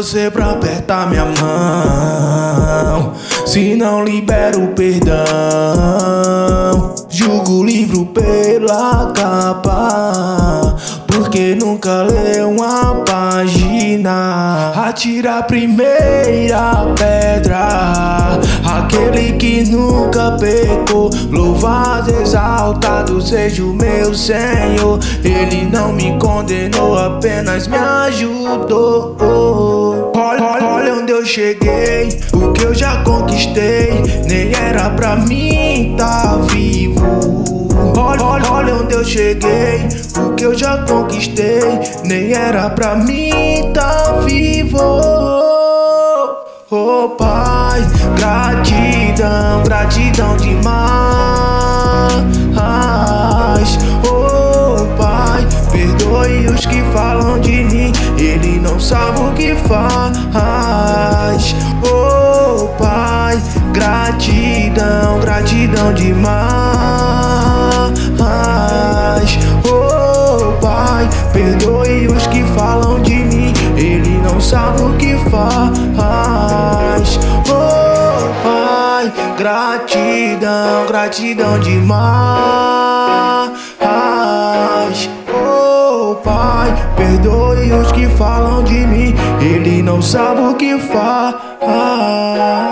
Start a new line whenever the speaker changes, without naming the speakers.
você pra apertar minha mão, se não libero o perdão. Julgo o livro pela capa, porque nunca leu uma página. Atira a primeira pedra, aquele que nunca pecou. Louvado, exaltado seja o meu Senhor. Ele não me condenou, apenas me ajudou. Olha onde eu cheguei, o que eu já conquistei. Nem era pra mim tá vivo. Olha onde eu cheguei, o que eu já conquistei. Nem era pra mim tá vivo. Oh Pai, gratidão, gratidão demais. Oh Pai, perdoe os que falam de mim, ele não sabe o que faz. Oh Pai, gratidão, gratidão demais. Oh Pai, perdoe os que falam de mim, ele não sabe o que faz. Oh Pai, gratidão, gratidão demais. Oh Pai, perdoe os que falam de mim, ele não sabe o que faz.